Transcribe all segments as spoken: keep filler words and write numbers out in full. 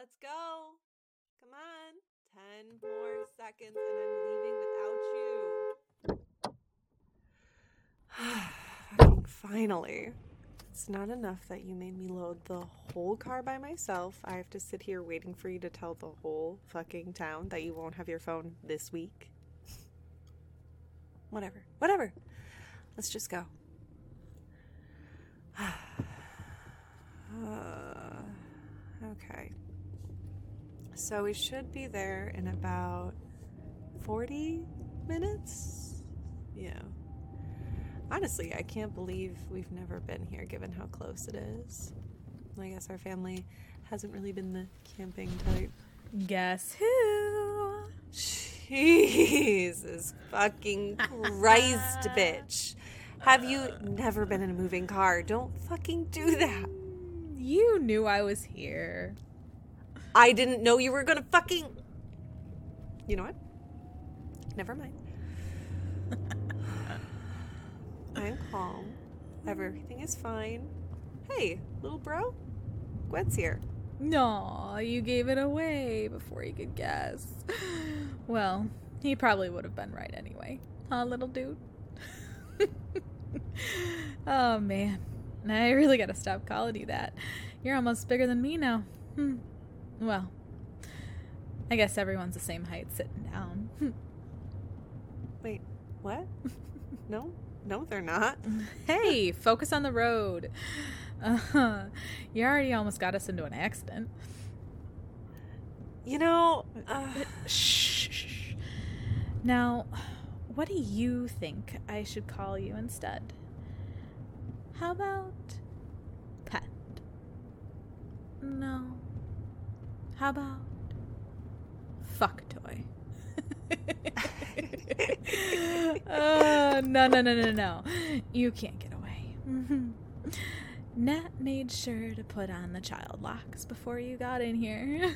Let's go. Come on. Ten more seconds and I'm leaving without you. Fucking finally. It's not enough that you made me load the whole car by myself. I have to sit here waiting for you to tell the whole fucking town that you won't have your phone this week. Whatever. Whatever. Let's just go. uh, okay. So we should be there in about forty minutes? Yeah. Honestly, I can't believe we've never been here given how close it is. I guess our family hasn't really been the camping type. Guess who? Jesus fucking Christ, bitch. Have you never been in a moving car? Don't fucking do that. You knew I was here. I didn't know you were gonna fucking... You know what? Never mind. I'm calm. Everything is fine. Hey, little bro. Gwen's here. No, you gave it away before you could guess. Well, he probably would have been right anyway. Huh, little dude? Oh, man. I really gotta stop calling you that. You're almost bigger than me now. Hmm. Well, I guess everyone's the same height sitting down. Wait, what? No? No, they're not. Hey, focus on the road. Uh, you already almost got us into an accident. You know... Uh... Shh, shh. Now, what do you think I should call you instead? How about pet? No. How about fuck toy? uh, no, no, no, no, no. You can't get away. Nat made sure to put on the child locks before you got in here.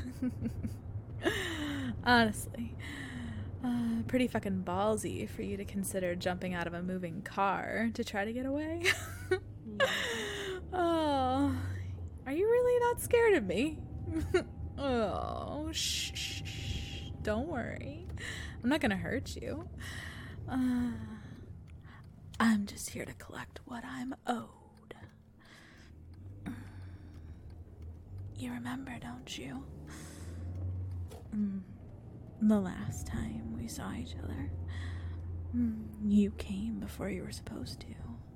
Honestly, uh, pretty fucking ballsy for you to consider jumping out of a moving car to try to get away. Oh, are you really not scared of me? Oh, shh, shh, shh. Don't worry. I'm not gonna hurt you. Uh, I'm just here to collect what I'm owed. You remember, don't you? Mm, the last time we saw each other. Mm, you came before you were supposed to.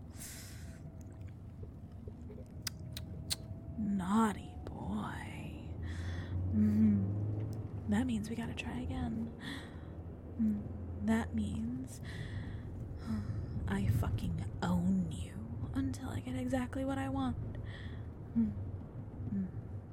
Naughty boy. Mm, that means we gotta try again. Mm, that means I fucking own you until I get exactly what I want. Mm, mm.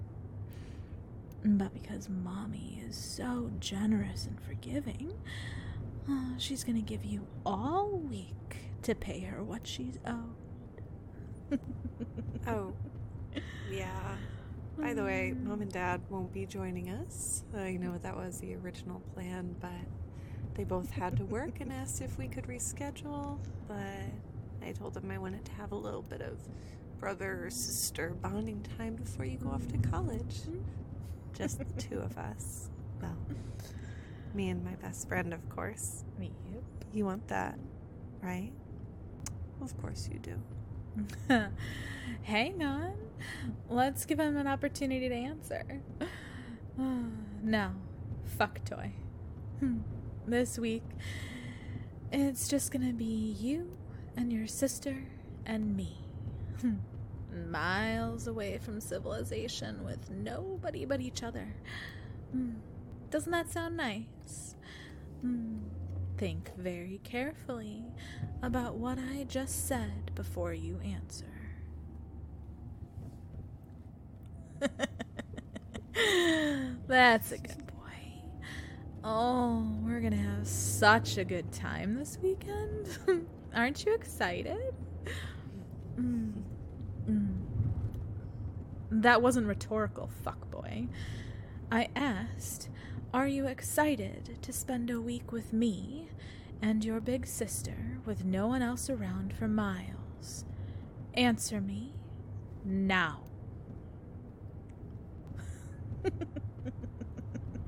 But because Mommy is so generous and forgiving, uh, she's gonna give you all week to pay her what she's owed. Oh, yeah. By the way, Mom and Dad won't be joining us. I know that was the original plan, but they both had to work and asked if we could reschedule. But I told them I wanted to have a little bit of brother or sister bonding time before you go off to college. Just the two of us. Well, me and my best friend, of course. Me. Yep. You want that, right? Of course you do. Hang on. Let's give him an opportunity to answer. No. Fuck toy. This week, it's just gonna be you and your sister and me. Miles away from civilization with nobody but each other. Doesn't that sound nice? Think very carefully about what I just said before you answer. That's a good boy. Oh, we're gonna have such a good time this weekend. Aren't you excited? Mm. Mm. That wasn't rhetorical, fuckboy. I asked, are you excited to spend a week with me and your big sister with no one else around for miles? Answer me now.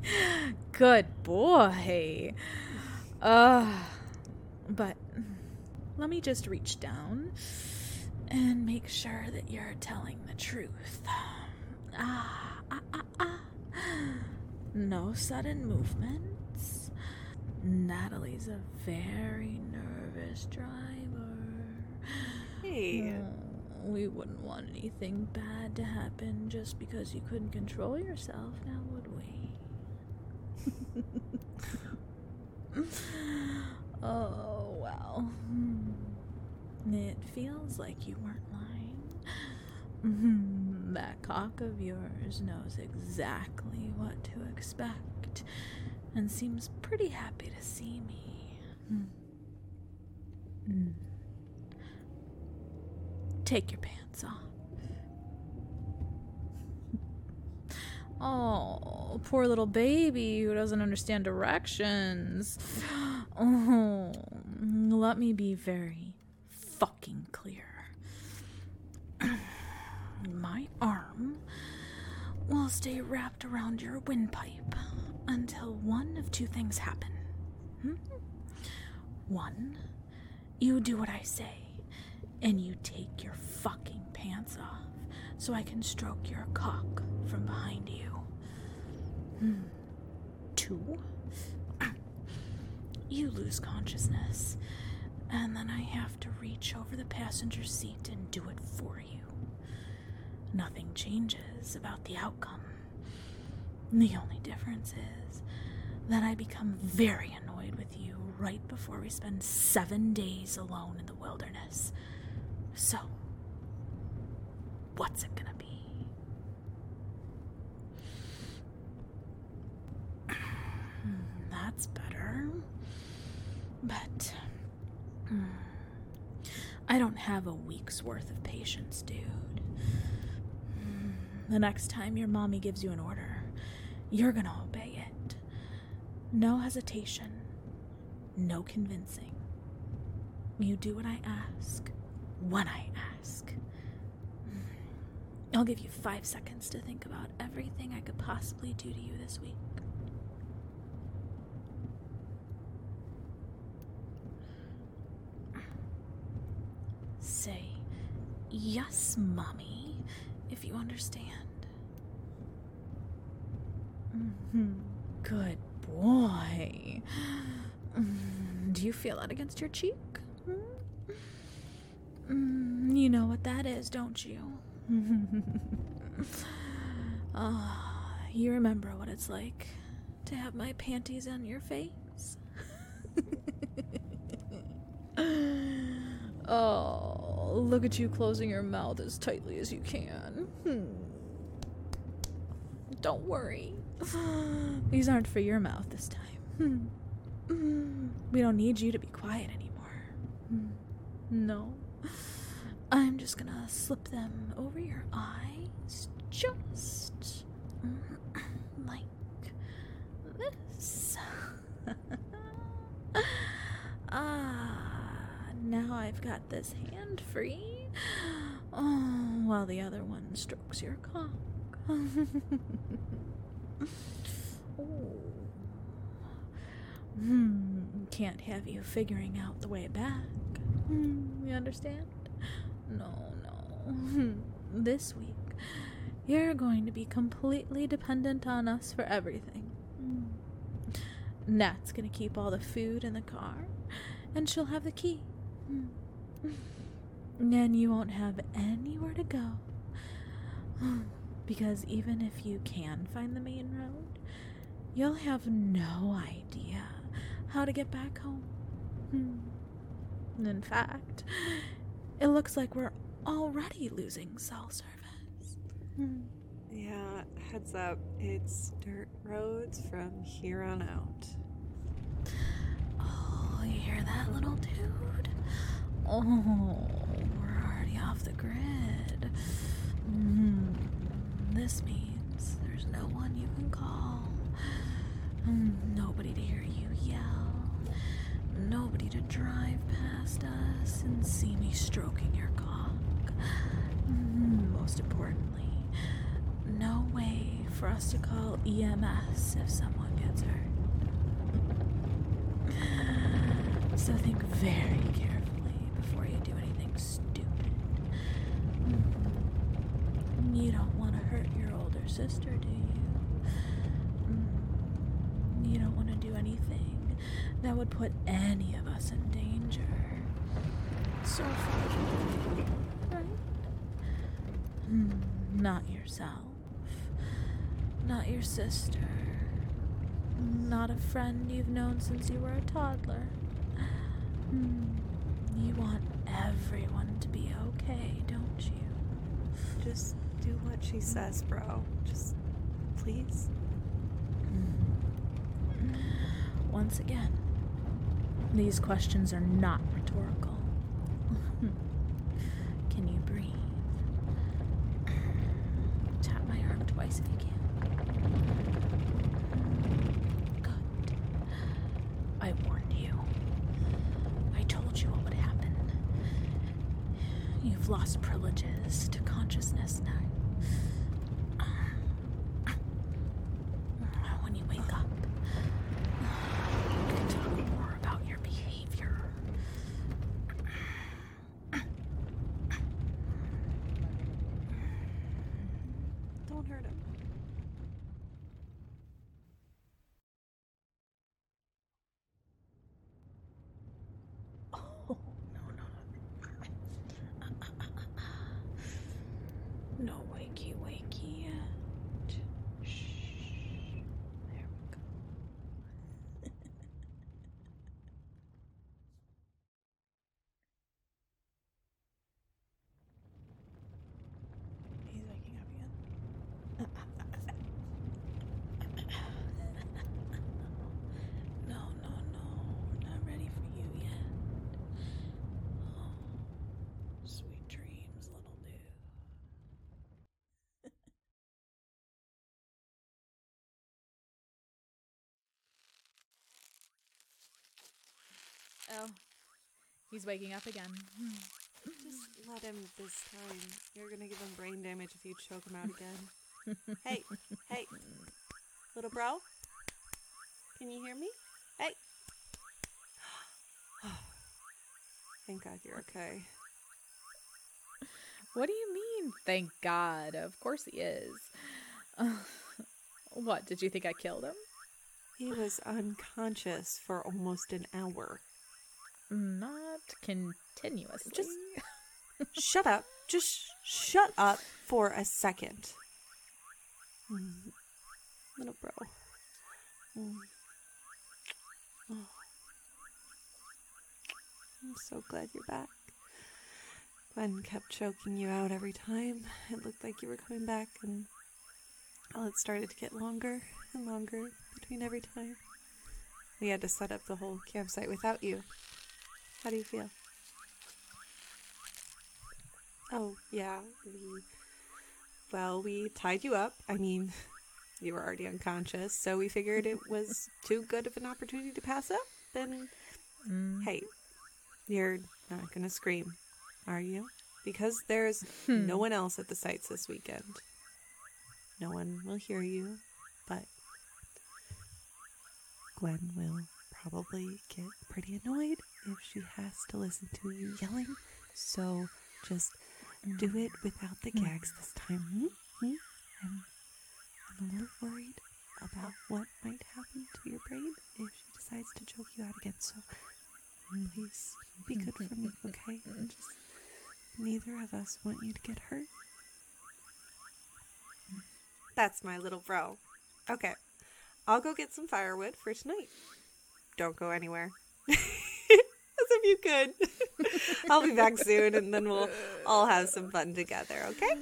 Good boy. Uh, but let me just reach down and make sure that you're telling the truth. Ah, ah, ah, ah. No sudden movements. Natalie's a very nervous driver. Hey. No, we wouldn't want anything bad to happen just because you couldn't control yourself, now would we? Oh, well. It feels like you weren't lying. That cock of yours knows exactly what to expect and seems pretty happy to see me. Mm. Take your pants off. Oh, poor little baby who doesn't understand directions. Oh, let me be very fucking clear. My arm will stay wrapped around your windpipe until one of two things happen. Hmm? One, you do what I say, and you take your fucking pants off so I can stroke your cock from behind you. Hmm. Two, you lose consciousness, and then I have to reach over the passenger seat and do it for you. Nothing changes about the outcome. The only difference is that I become very annoyed with you right before we spend seven days alone in the wilderness. So, what's it gonna be? That's better. But mm, I don't have a week's worth of patience, dude. Mm, the next time your mommy gives you an order, you're gonna obey it. No hesitation. No convincing. You do what I ask, when I ask. I'll give you five seconds to think about everything I could possibly do to you this week. Say, yes, Mommy, if you understand. Mm-hmm. Good boy. Mm, do you feel that against your cheek? Mm, you know what that is, don't you? uh, you remember what it's like to have my panties on your face? Oh, look at you closing your mouth as tightly as you can. Hmm. Don't worry. These aren't for your mouth this time. We don't need you to be quiet anymore. No. I'm just gonna slip them over your eyes, just like this. Ah, now I've got this hand free. Oh, while the other one strokes your cock. Oh. Hmm, can't have you figuring out the way back. Hmm, you understand? No, no. This week, you're going to be completely dependent on us for everything. Nat's gonna keep all the food in the car, and she'll have the key. And you won't have anywhere to go. Because even if you can find the main road, you'll have no idea how to get back home. In fact, it looks like we're already losing cell service. Yeah, heads up. It's dirt roads from here on out. Oh, you hear that, little dude? Oh, we're already off the grid. Mm, this means there's no one you can call. Mm, nobody to hear you yell. Nobody to drive past us and see me stroking your cock. Mm, most importantly, no way for for us to call E M S if someone gets hurt. So think very carefully before you do anything stupid. You don't want to hurt your older sister, do you? You don't want to do anything that would put any of us in danger. So far, right? Hmm, not yourself. Not your sister. Not a friend you've known since you were a toddler. Hmm, you want everyone to be okay, don't you? Just do what she says, bro. Just, please. Once again, these questions are not rhetorical. Can you breathe? Tap my arm twice if you can. Good. I warned you. I told you what would happen. You've lost privileges to consciousness now. When you wake up, we can talk more about your behavior. Don't hurt him. Oh, no, no, no. No wakey wakey yet. Shh. There we go. He's waking up again. No, no, no. We're not ready for you yet. Oh, sweet dreams, little dude. Oh, he's waking up again. Just let him this time. You're gonna give him brain damage if you choke him out again. Hey, hey, little bro? Can you hear me? Hey! Thank God you're okay. What do you mean, thank God? Of course he is. Uh, what, did you think I killed him? He was unconscious for almost an hour. Not continuously. Just shut up. Just shut up for a second. Mm. Little bro. Mm. Oh. I'm so glad you're back. Gwen kept choking you out every time. It looked like you were coming back, and well, it started to get longer and longer between every time. We had to set up the whole campsite without you. How do you feel? Oh, yeah, we... Well, we tied you up. I mean, you were already unconscious, so we figured it was too good of an opportunity to pass up. And, Mm. hey, you're not gonna scream, are you? Because there's Hmm. no one else at the sites this weekend. No one will hear you, but Gwen will probably get pretty annoyed if she has to listen to you yelling. So just do it without the gags this time. Hmm? Hmm? I'm, I'm a little worried about what might happen to your brain if she decides to choke you out again. So please be good for me, okay? Just neither of us want you to get hurt. That's my little bro. Okay, I'll go get some firewood for tonight. Don't go anywhere. As if you could. I'll be back soon, and then we'll all have some fun together, okay?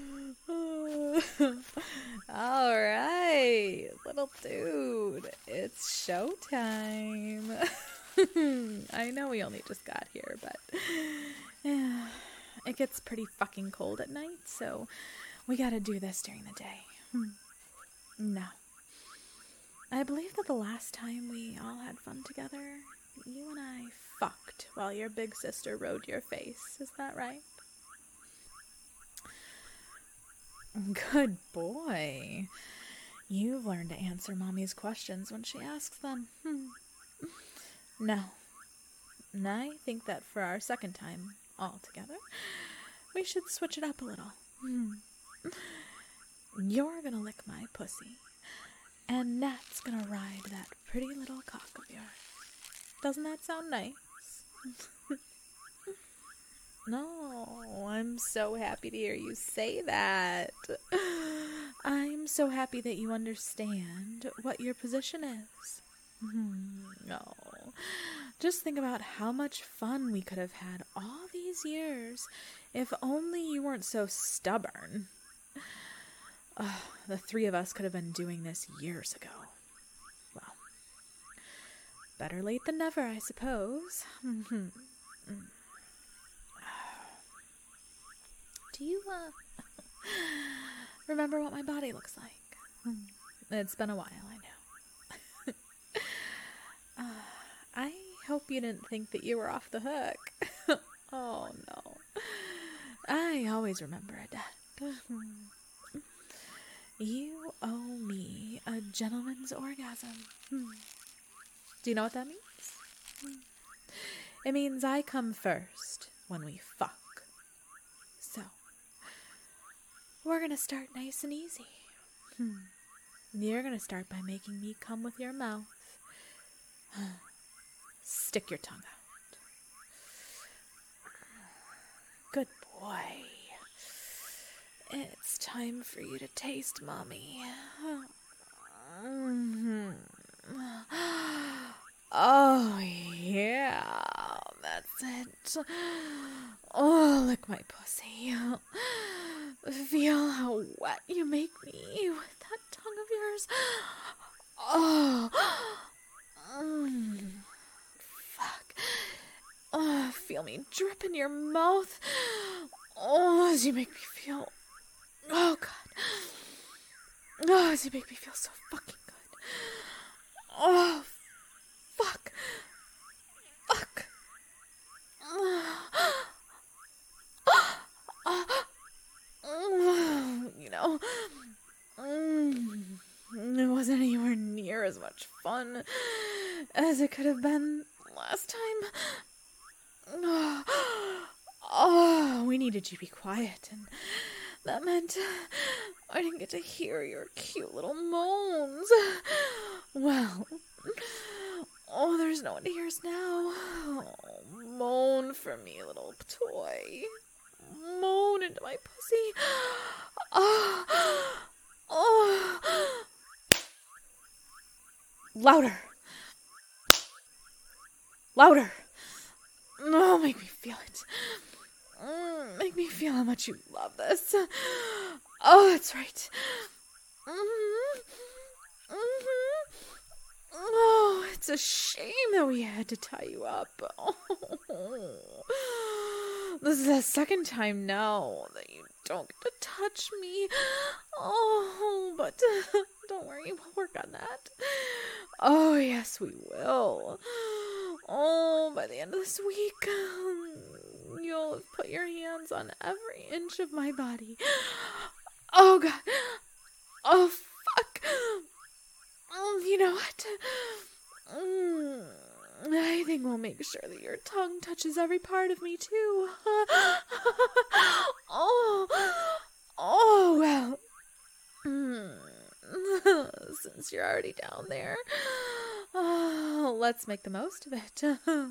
All right, little dude, it's showtime. I know we only just got here, but yeah, it gets pretty fucking cold at night, so we gotta do this during the day. Hmm. No. I believe that the last time we all had fun together, you and I fucked while your big sister rode your face. Is that right? Good boy. You've learned to answer Mommy's questions when she asks them. Hmm. No. I think that for our second time all together, we should switch it up a little. Hmm. You're gonna lick my pussy, and Nat's gonna ride that pretty little cock of yours. Doesn't that sound nice? No, I'm so happy to hear you say that. I'm so happy that you understand what your position is. No. Just think about how much fun we could have had all these years if only you weren't so stubborn. Uh, the three of us could have been doing this years ago. Well, better late than never, I suppose. Do you, uh, remember what my body looks like? It's been a while, I know. uh, I hope you didn't think that you were off the hook. Oh, no. I always remember it, Dad. You owe me a gentleman's orgasm. Do you know what that means? It means I come first when we fuck. So, we're gonna start nice and easy. Hmm. You're gonna start by making me come with your mouth. Stick your tongue out. Good boy. It's time for you to taste Mommy. Mm-hmm. Oh, yeah. That's it. Oh, lick my pussy. Feel how wet you make me with that tongue of yours. Oh. Mm. Fuck. Oh, feel me drip in your mouth. Oh, as you make me feel... Oh, God. Oh, as you make me feel so fucking good. Oh, fuck. Fuck. You know, it wasn't anywhere near as much fun as it could have been last time. Oh, we needed you to be quiet, and that meant I didn't get to hear your cute little moans. Well, oh, there's no one to hear us now. Oh, moan for me, little toy. Moan into my pussy. Oh, oh. Louder. Louder. Oh, make me feel it. Mm, make me feel how much you love this. Oh, that's right. Mm-hmm. Mm-hmm. Oh, it's a shame that we had to tie you up. Oh. This is the second time now that you don't get to touch me. Oh, but uh, don't worry, we'll work on that. Oh, yes, we will. Oh, by the end of this week, um, you'll have put your hands on every inch of my body. Oh, God. Oh, fuck. Um, you know what? Mm, I think we'll make sure that your tongue touches every part of me, too. Oh, oh, well. Mm, since you're already down there, oh, let's make the most of it.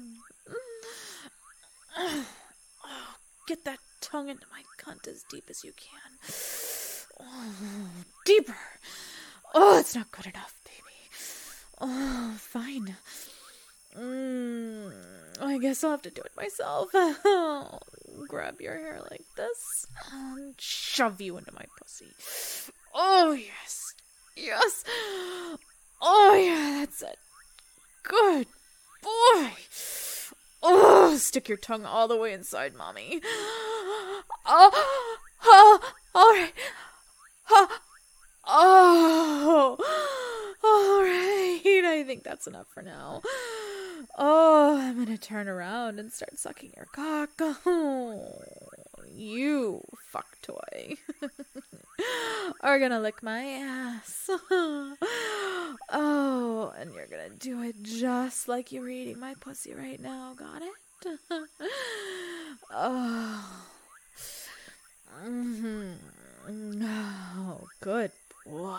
Oh, get that tongue into my cunt as deep as you can. Oh, deeper. Oh, it's not good enough, baby. Oh, fine. Mm, I guess I'll have to do it myself. Oh, grab your hair like this and shove you into my pussy. Oh, yes. Yes. Oh, yeah, that's it. Good boy. Oh, stick your tongue all the way inside, Mommy. Oh, oh, all right. Oh, oh, all right. I think that's enough for now. Oh, I'm gonna turn around and start sucking your cock. Oh, you, fuck toy, are gonna lick my ass. Oh, and you're gonna do it just like you're eating my pussy right now. Got it? Oh. Mm-hmm. Oh, good boy.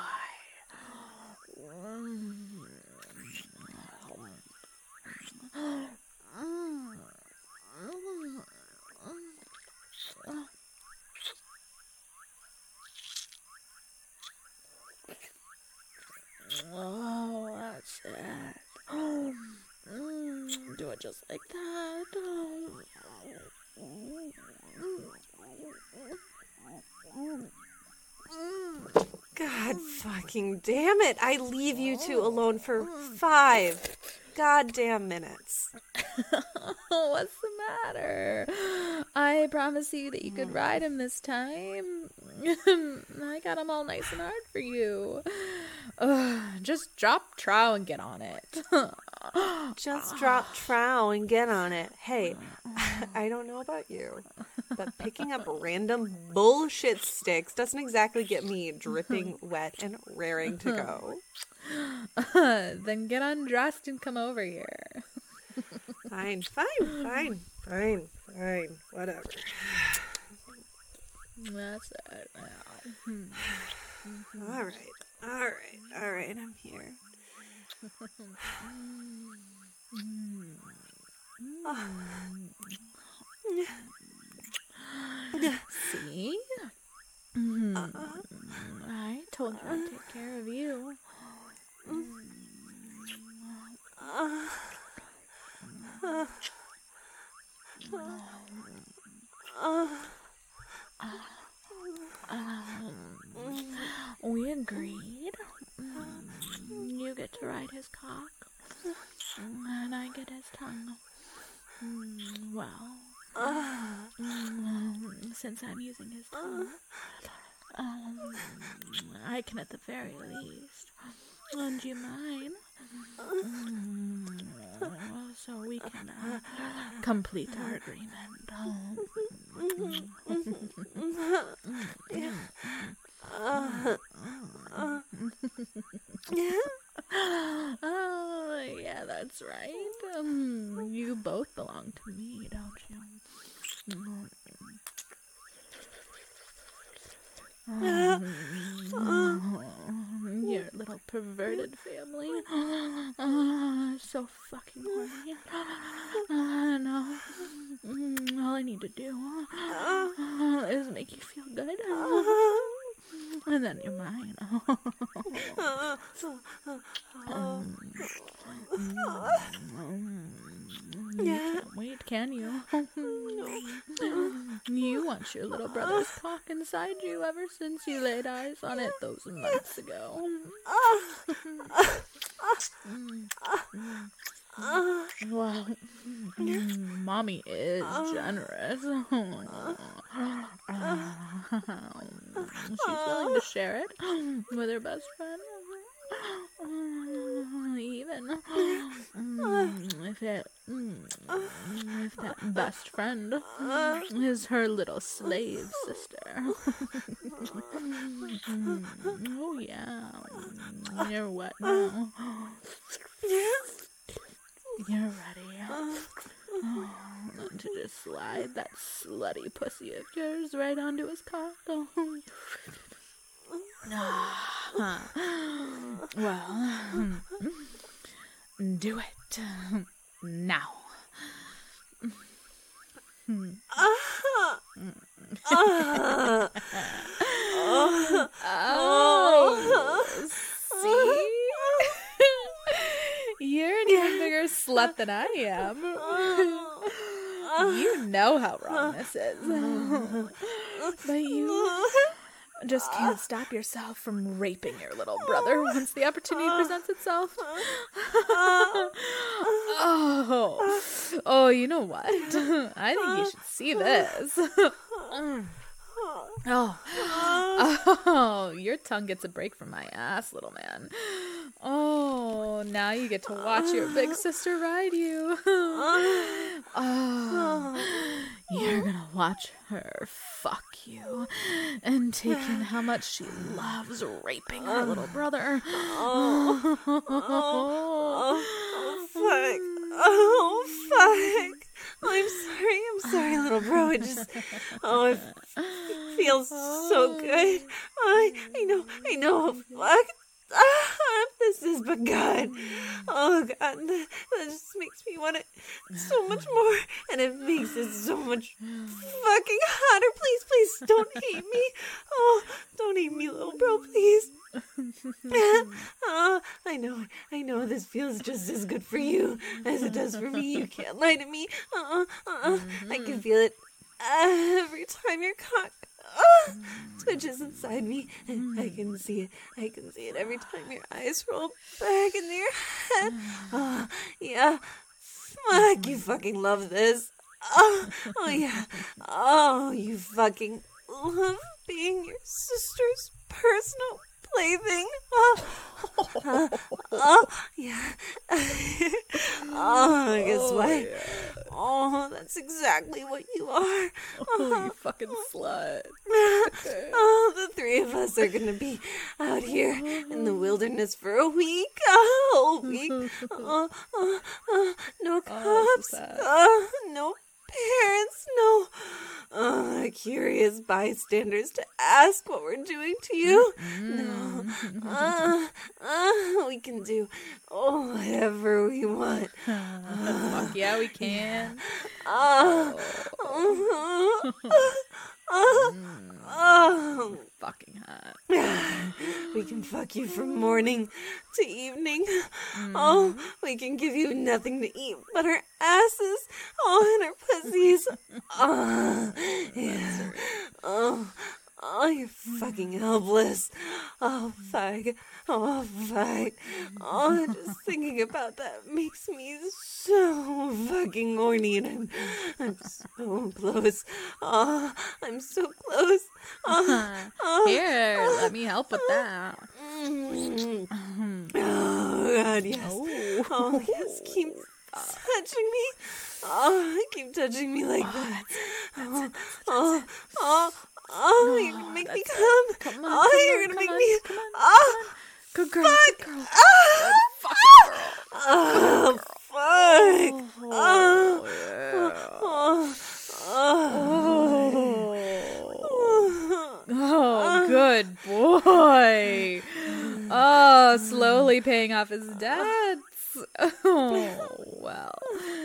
Oh, that's it. Oh, mm, do it just like that. God fucking damn it. I leave you two alone for five goddamn minutes. What's the matter? I promise you that you could ride him this time. I got him all nice and hard for you. Ugh, just drop trow and get on it. Just drop trow and get on it. Hey, I don't know about you, but picking up random bullshit sticks doesn't exactly get me dripping wet and raring to go. Uh, then get undressed and come over here. Fine, fine, fine, fine, fine, whatever. That's it. All right, all right, all right, I'm here. See? Uh-uh. I told you I'd take care of you. Uh, uh, uh, um, we agreed. You get to ride his cock, and I get his tongue. Well, um, since I'm using his tongue, um, I can at the very least lend you mine. Um, so we can uh, complete our agreement. Oh, yeah, that's right. Um, you both belong to me, don't you? Um, your little perverted family. Uh, so fucking horny. Uh, no. All I need to do uh, is make you feel good. And then you're mine. um, you can't wait, can you? You want your little brother's cock inside you ever since you laid eyes on it those months ago. Well, mommy is generous. She's willing to share it with her best friend. Even if it, if that best friend is her little slave sister. Oh yeah, you're wet now. You're ready oh, to just slide that slutty pussy of yours right onto his cock. Oh. Well, do it now. Oh, see? You're an even bigger slut than I am. You know how wrong this is. But you just can't stop yourself from raping your little brother once the opportunity presents itself. Oh, oh, you know what? I think you should see this. Oh, oh, your tongue gets a break from my ass, little man. Oh, now you get to watch your big sister ride you. Oh, you're gonna watch her fuck you and take in how much she loves raping her little brother. Oh, oh, oh, oh, fuck. Oh, fuck. Oh, I'm sorry. I'm sorry, little bro. It just, oh, it f- feels so good. I, I know, I know. Fuck. Ah, this has begun. Oh, God. That, that just makes me want it so much more. And it makes it so much fucking hotter. Please, please, don't hate me. Oh, don't hate me, little bro, please. Oh, I know, I know this feels just as good for you as it does for me. You can't lie to me. Uh-uh, uh-uh. I can feel it uh, every time your cock uh, twitches inside me. And I can see it. I can see it every time your eyes roll back into your head. Oh, yeah. Fuck, you fucking love this. Oh, oh yeah. Oh, you fucking love being your sister's personal plaything. Oh, uh, oh yeah. Oh, guess Oh, what? yeah. Oh, that's exactly what you are. Oh, you fucking slut. Oh, the three of us are gonna be out here in the wilderness for a week, a whole week. Uh, uh, uh, no Oh, cops, so sad. uh, no parents, no uh, curious bystanders to ask what we're doing to you. No, uh, uh, we can do oh, whatever we want. Fuck yeah, we can. Uh, Oh, uh, uh, fucking hot. we can fuck you from morning to evening. Oh, we can give you nothing to eat but our asses. Oh, and our pussies. Oh, yeah. Oh, oh, you're fucking helpless. Oh, fuck. Oh, fuck. Oh, just thinking about that makes me so fucking horny, and I'm, I'm so close. Oh, I'm so close. Oh, oh. Here, let me help with that. Mm. Oh, God, yes. Oh, Oh, yes, keep touching me. Oh, keep touching me like that. Oh, oh, oh, oh, you're gonna make me come. Come on, Oh, come you're on, gonna come make on, me. come on, Oh, good girl, fuck. good girl. Ah, Fucking girl. oh, fuck. Oh, Oh, oh, oh, oh, good boy. Oh, slowly paying off his debts. Oh, well.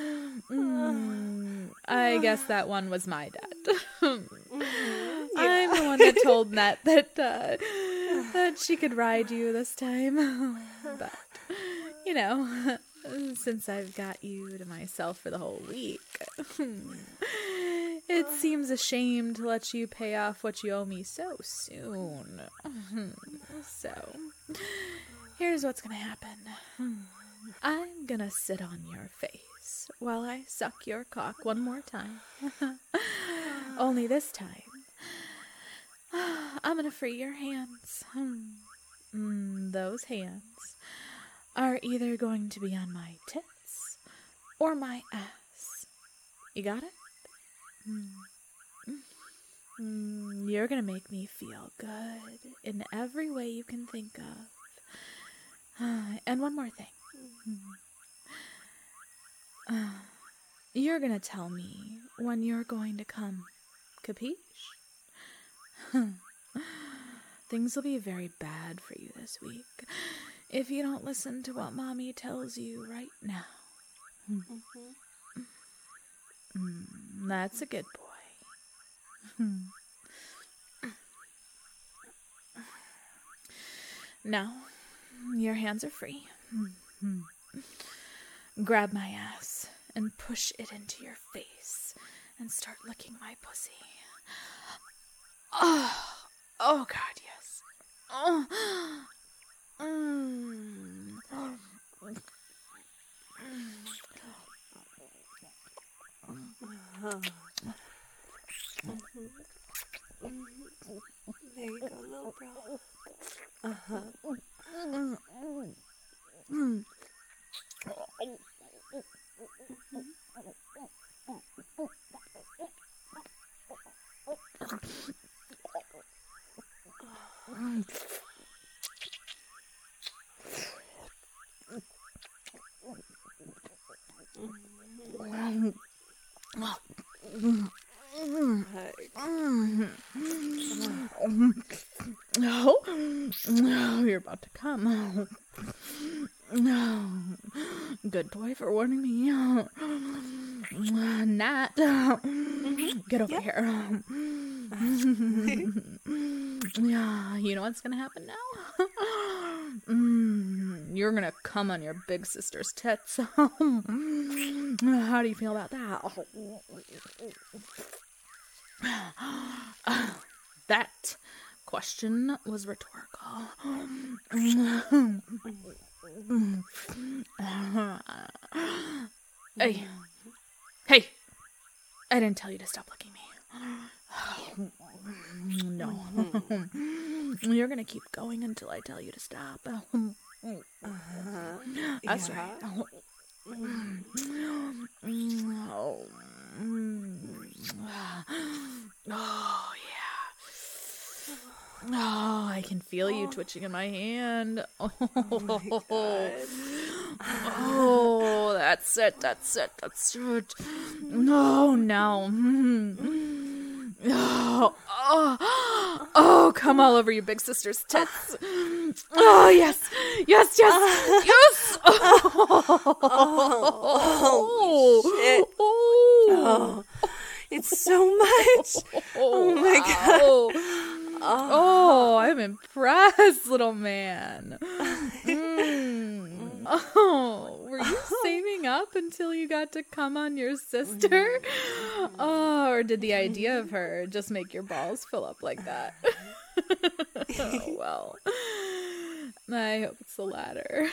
Mm, I guess that one was my dad. I'm the one that told Nat that uh, that she could ride you this time. But, you know, since I've got you to myself for the whole week, it seems a shame to let you pay off what you owe me so soon. So, here's what's gonna happen. I'm gonna sit on your face while I suck your cock one more time. Only this time, I'm gonna free your hands. Mm, those hands are either going to be on my tits or my ass. You got it? Mm. Mm, you're gonna make me feel good in every way you can think of. And one more thing. Uh, you're gonna tell me when you're going to come. Capiche? Things will be very bad for you this week if you don't listen to what Mommy tells you right now. Mm, that's a good boy. Now, your hands are free. Grab my ass and push it into your face and start licking my pussy. Oh, oh God, yes. Oh, mm. There you go, little bro. Uh-huh. Oh, you're about to come. Good boy for warning me. Nat, get over Yep. here. Yeah, you know what's gonna happen now? Mm, you're gonna come on your big sister's tits. How do you feel about that? That question was rhetorical. Hey, hey! I didn't tell you to stop licking me. No. You're gonna keep going until I tell you to stop. That's Yeah. right. Oh, oh yeah. Oh, I can feel you twitching in my hand. Oh, God. oh, that's it, that's it, that's it. No, no. Oh, oh, oh, come all over your big sister's tits. Oh, yes, yes, yes, yes. Oh, Oh, shit. Oh, it's so much. Oh my God. Oh, oh, I'm impressed, little man. Mm. Oh, were you saving up until you got to come on your sister? Oh, or did the idea of her just make your balls fill up like that? Oh, well. I hope it's the latter.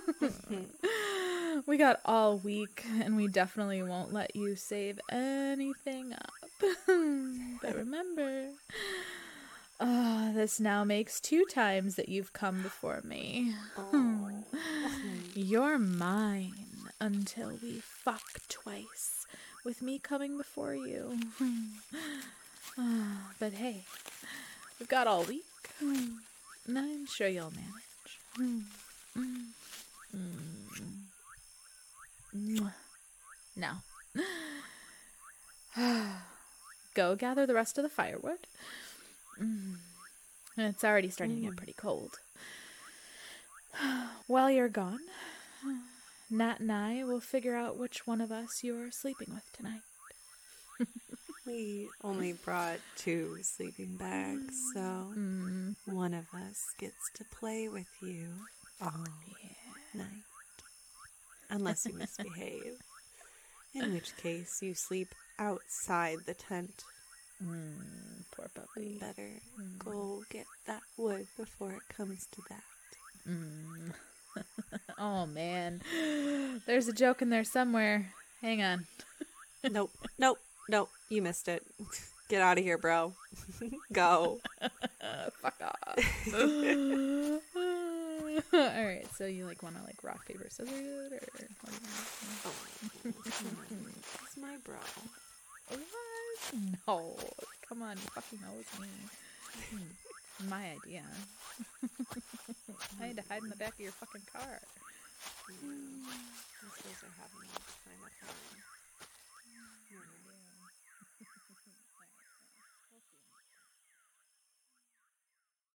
We got all week, and we definitely won't let you save anything up. But remember, uh, this now makes two times that you've come before me. Oh. You're mine until we fuck twice, with me coming before you. But hey, we've got all week, and I'm sure you'll manage. Now, go gather the rest of the firewood. It's already starting to get pretty cold. While you're gone, Nat and I will figure out which one of us you're sleeping with tonight. We only brought two sleeping bags, so Mm, one of us gets to play with you all night. Unless you misbehave. In which case, you sleep outside the tent. mm, poor puppy. Better go get that wood before it comes to that. Mm. Oh, man. There's a joke in there somewhere. Hang on. Nope, nope, nope. You missed it. Get out of here, bro. Go. Uh, fuck off. Alright, so you like want to like rock, paper, scissors? Or what do you want? It's my bro. What? No. Come on, you fucking know it's me. Hmm, my idea. I had to hide in the back of your fucking car. Those are having a kind of fun.